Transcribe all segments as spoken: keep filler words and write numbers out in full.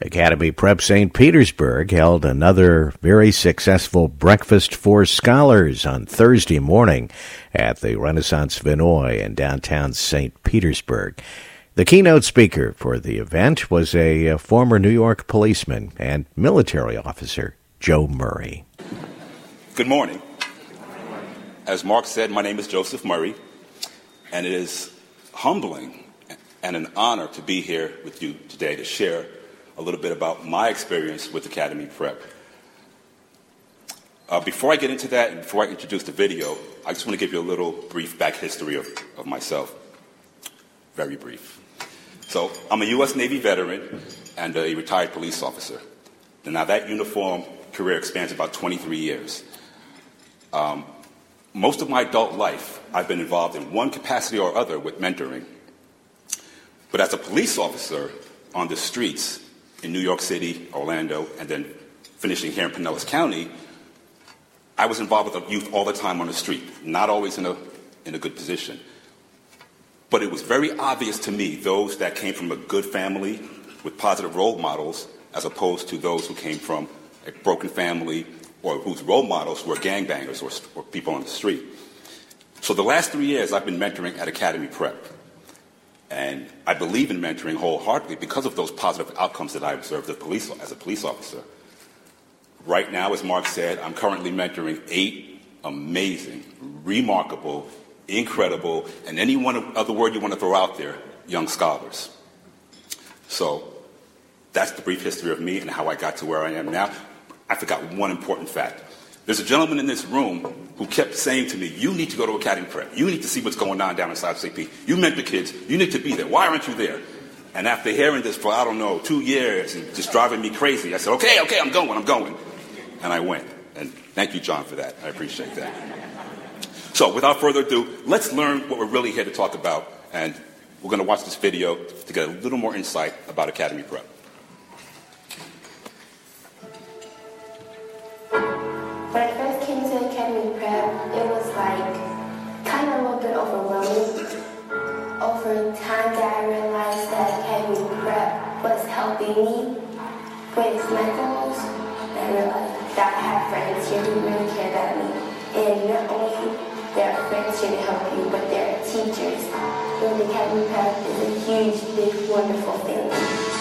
Academy Prep Saint Petersburg held another very successful breakfast for scholars on Thursday morning at the Renaissance Vinoy in downtown Saint Petersburg. The keynote speaker for the event was a, a former New York policeman and military officer, Joe Murray. Good morning. As Mark said, my name is Joseph Murray, and it is humbling and an honor to be here with you today to share a little bit about my experience with Academy Prep. Uh, before I get into that and before I introduce the video, I just want to give you a little brief back history of, of myself. Very brief. So I'm a U S Navy veteran and a retired police officer. And now that uniform career spans about twenty-three years. Um, most of my adult life, I've been involved in one capacity or other with mentoring. But as a police officer on the streets in New York City, Orlando, and then finishing here in Pinellas County, I was involved with the youth all the time on the street, not always in a, in a good position. But it was very obvious to me, those that came from a good family with positive role models, as opposed to those who came from a broken family or whose role models were gangbangers or, or people on the street. So the last three years, I've been mentoring at Academy Prep. And I believe in mentoring wholeheartedly because of those positive outcomes that I observed as a police, as a police officer. Right now, as Mark said, I'm currently mentoring eight amazing, remarkable, incredible, and any one other word you want to throw out there, young scholars. So that's the brief history of me and how I got to where I am now. I forgot one important fact. There's a gentleman in this room who kept saying to me, you need to go to Academy Prep. You need to see what's going on down inside Saint Pete. You mentor kids. You need to be there. Why aren't you there? And after hearing this for, I don't know, two years and just driving me crazy, I said, okay, okay, I'm going, I'm going. And I went. And thank you, John, for that. I appreciate that. So without further ado, let's learn what we're really here to talk about. And we're going to watch this video to get a little more insight about Academy Prep. When I first came to Academy Prep, it was like kind of a little bit overwhelming. Over time that I realized that Academy Prep was helping me with my goals. I realized that I have friends here who really care about me. And not only there are friends here to help you, but there are teachers. And Academy Prep is a huge, big, wonderful family.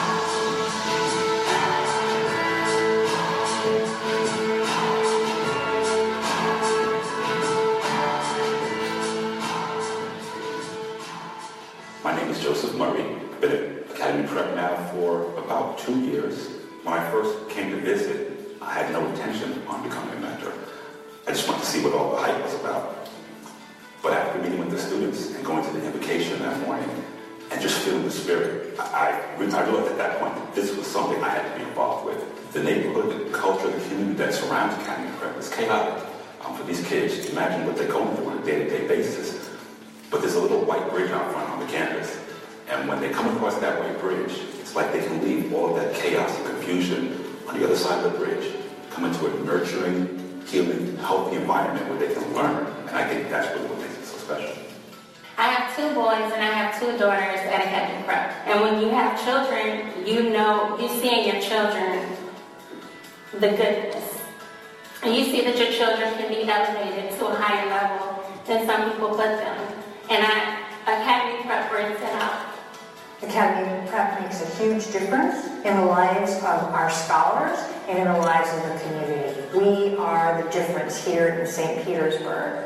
My name is Joseph Murray. I've been at Academy Prep now for about two years. When I first came to visit, I had no intention on becoming a mentor. I just wanted to see what all the hype was about. But after meeting with the students and going to the invocation that morning and just feeling the spirit, I, I realized at that point that this was something I had to be involved with. The neighborhood, the culture, the community that surrounds Academy Prep is chaotic. Um, for these kids, imagine what they're going through on a day-to-day basis. But there's a little white bridge out front on the campus. And when they come across that white bridge, it's like they can leave all of that chaos and confusion on the other side of the bridge, come into a nurturing, healing, healthy environment where they can learn. And I think that's really what makes it so special. I have two boys and I have two daughters at Academy Prep. And when you have children, you know, you see in your children the goodness. And you see that your children can be elevated to a higher level than some people put them. And I, Academy Prep brings it out. Academy Prep makes a huge difference in the lives of our scholars and in the lives of the community. We are the difference here in Saint Petersburg.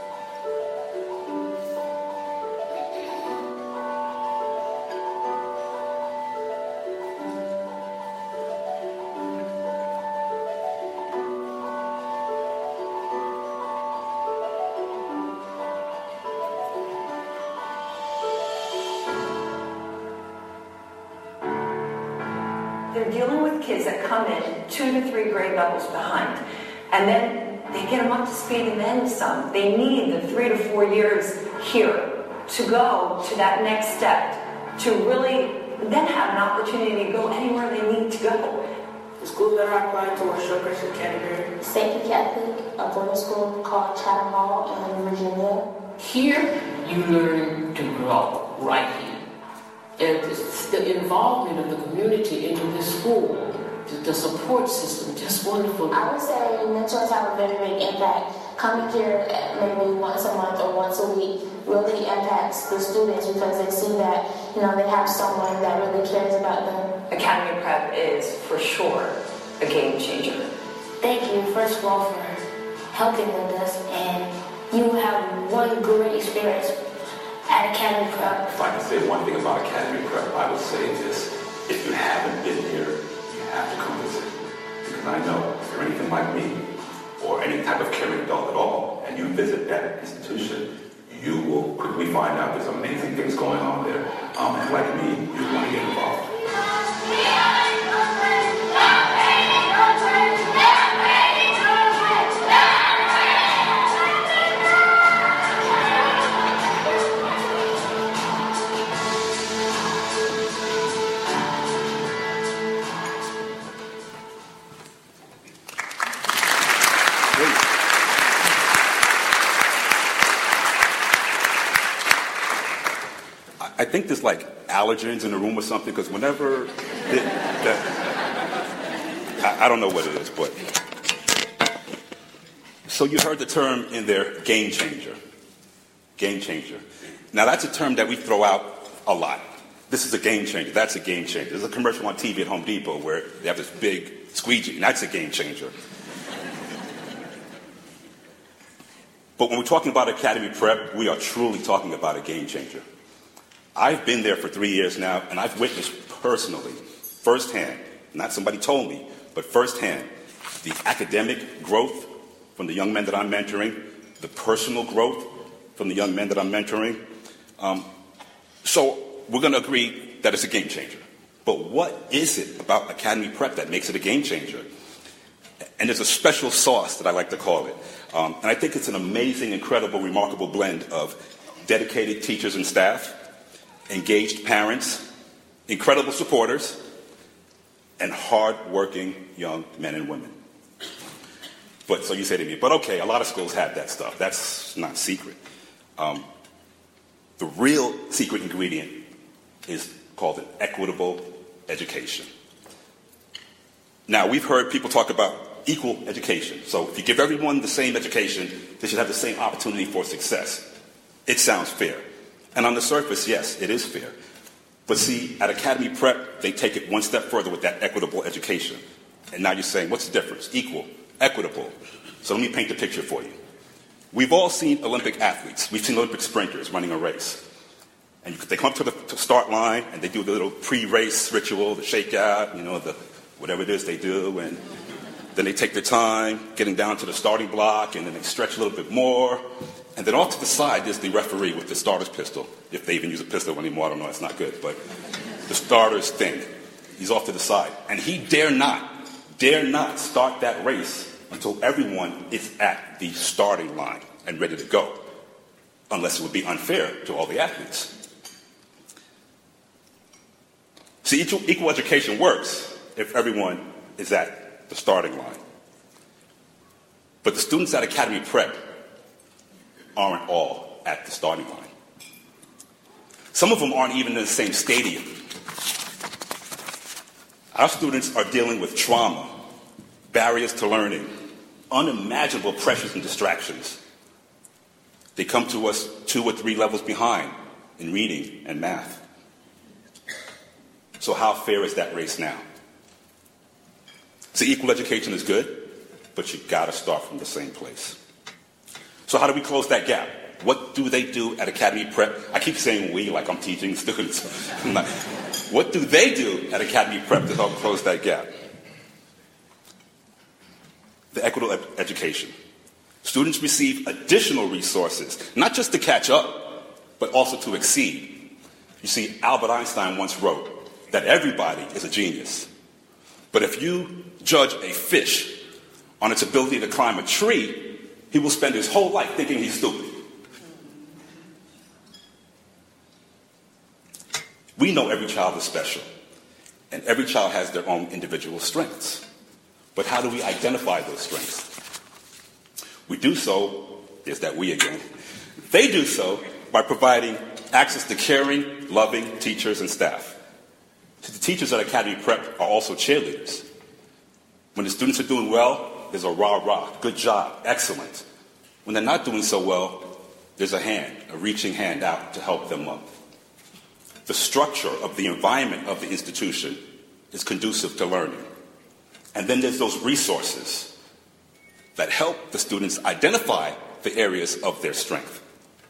They're dealing with kids that come in two to three grade levels behind. And then they get them up to speed and then some. They need the three to four years here to go to that next step, to really then have an opportunity to go anywhere they need to go. The schools that are applying to West Shore Christian Canterbury. Saint Catholic, a boarding school called Chatham Hall in Virginia. Here, you learn to grow right here. And it's the involvement of the community into this school, the, the support system, just wonderful. I would say mentors have a very big impact. Coming here maybe once a month or once a week really impacts the students because they see that, you know, they have someone that really cares about them. Academy Prep is for sure a game changer. Thank you, first of all, for helping with us, and you have one great experience at Academy Prep. If I can say one thing about Academy Prep, I would say this. If you haven't been here, you have to come visit. Because I know if you're anything like me, or any type of caring adult at all, and you visit that institution, you will quickly find out there's amazing things going on there. Um, and like me, you want to get involved. I think there's like allergens in the room or something, because whenever, it, that, I, I don't know what it is, but. So you heard the term in there, game changer. Game changer. Now that's a term that we throw out a lot. This is a game changer, that's a game changer. There's a commercial on T V at Home Depot where they have this big squeegee, and that's a game changer. But when we're talking about Academy Prep, we are truly talking about a game changer. I've been there for three years now, and I've witnessed personally, firsthand, not somebody told me, but firsthand, the academic growth from the young men that I'm mentoring, the personal growth from the young men that I'm mentoring. Um, so we're going to agree that it's a game changer. But what is it about Academy Prep that makes it a game changer? And there's a special sauce that I like to call it. Um, and I think it's an amazing, incredible, remarkable blend of dedicated teachers and staff, engaged parents, incredible supporters, and hard-working young men and women. But so you say to me, but okay, a lot of schools have that stuff. That's not secret. Um, the real secret ingredient is called an equitable education. Now, we've heard people talk about equal education. So if you give everyone the same education, they should have the same opportunity for success. It sounds fair. And on the surface, yes, it is fair. But see, at Academy Prep, they take it one step further with that equitable education. And now you're saying, what's the difference? Equal, equitable. So let me paint the picture for you. We've all seen Olympic athletes. We've seen Olympic sprinters running a race. And you, they come up to the to start line, and they do the little pre-race ritual, the shakeout, you know, the whatever it is they do. And then they take their time getting down to the starting block, and then they stretch a little bit more. And then off to the side, there's the referee with the starter's pistol. If they even use a pistol anymore, I don't know, it's not good. But the starter's thing, he's off to the side. And he dare not, dare not start that race until everyone is at the starting line and ready to go. Unless it would be unfair to all the athletes. See, equal, equal education works if everyone is at the starting line. But the students at Academy Prep aren't all at the starting line. Some of them aren't even in the same stadium. Our students are dealing with trauma, barriers to learning, unimaginable pressures and distractions. They come to us two or three levels behind in reading and math. So how fair is that race now? See, equal education is good, but you gotta start from the same place. So how do we close that gap? What do they do at Academy Prep? I keep saying we like I'm teaching students. I'm not, what do they do at Academy Prep to help close that gap? The equitable ed- education. Students receive additional resources, not just to catch up, but also to exceed. You see, Albert Einstein once wrote that everybody is a genius. But if you judge a fish on its ability to climb a tree, he will spend his whole life thinking he's stupid. We know every child is special, and every child has their own individual strengths. But how do we identify those strengths? We do so, there's that we again, they do so by providing access to caring, loving teachers and staff. See, the teachers at Academy Prep are also cheerleaders. When the students are doing well, there's a rah-rah, good job, excellent. When they're not doing so well, there's a hand, a reaching hand out to help them up. The structure of the environment of the institution is conducive to learning. And then there's those resources that help the students identify the areas of their strength.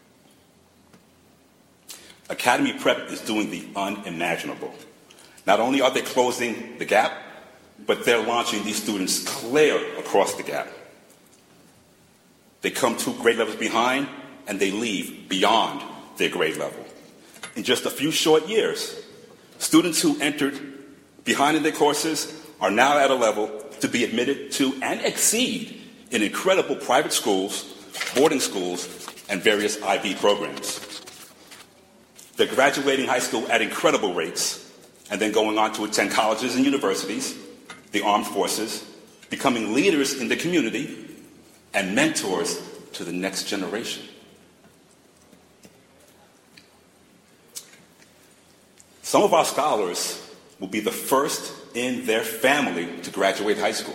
Academy Prep is doing the unimaginable. Not only are they closing the gap, but they're launching these students clear across the gap. They come two grade levels behind, and they leave beyond their grade level. In just a few short years, students who entered behind in their courses are now at a level to be admitted to and exceed in incredible private schools, boarding schools, and various I B programs. They're graduating high school at incredible rates and then going on to attend colleges and universities, the armed forces, becoming leaders in the community and mentors to the next generation. Some of our scholars will be the first in their family to graduate high school.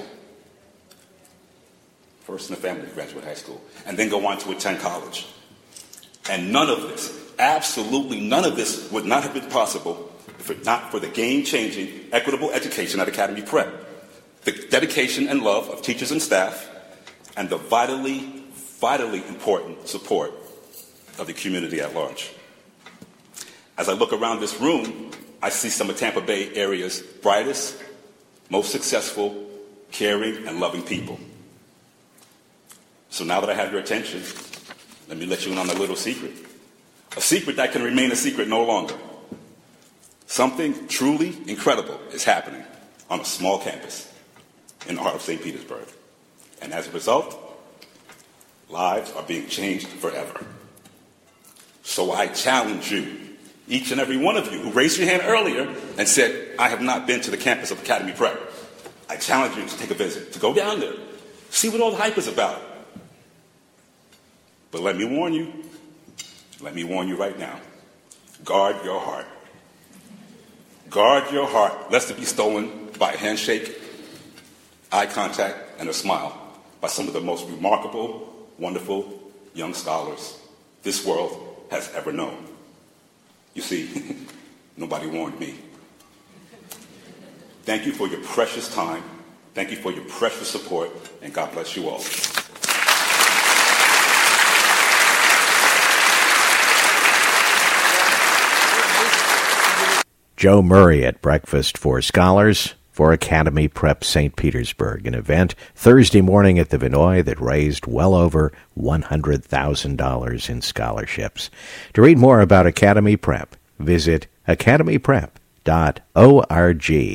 First in the family to graduate high school, and then go on to attend college. And none of this, absolutely none of this would not have been possible if it not for the game-changing, equitable education at Academy Prep, the dedication and love of teachers and staff, and the vitally, vitally important support of the community at large. As I look around this room, I see some of Tampa Bay area's brightest, most successful, caring, and loving people. So now that I have your attention, let me let you in on a little secret. A secret that can remain a secret no longer. Something truly incredible is happening on a small campus in the heart of Saint Petersburg. And as a result, lives are being changed forever. So I challenge you, each and every one of you who raised your hand earlier and said, I have not been to the campus of Academy Prep. I challenge you to take a visit, to go down there, see what all the hype is about. But let me warn you, let me warn you right now, guard your heart. Guard your heart, lest it be stolen by a handshake, eye contact, and a smile by some of the most remarkable, wonderful young scholars this world has ever known. You see, nobody warned me. Thank you for your precious time. Thank you for your precious support, and God bless you all. Joe Murray at Breakfast for Scholars for Academy Prep Saint Petersburg, an event Thursday morning at the Vinoy that raised well over one hundred thousand dollars in scholarships. To read more about Academy Prep, visit academy prep dot org.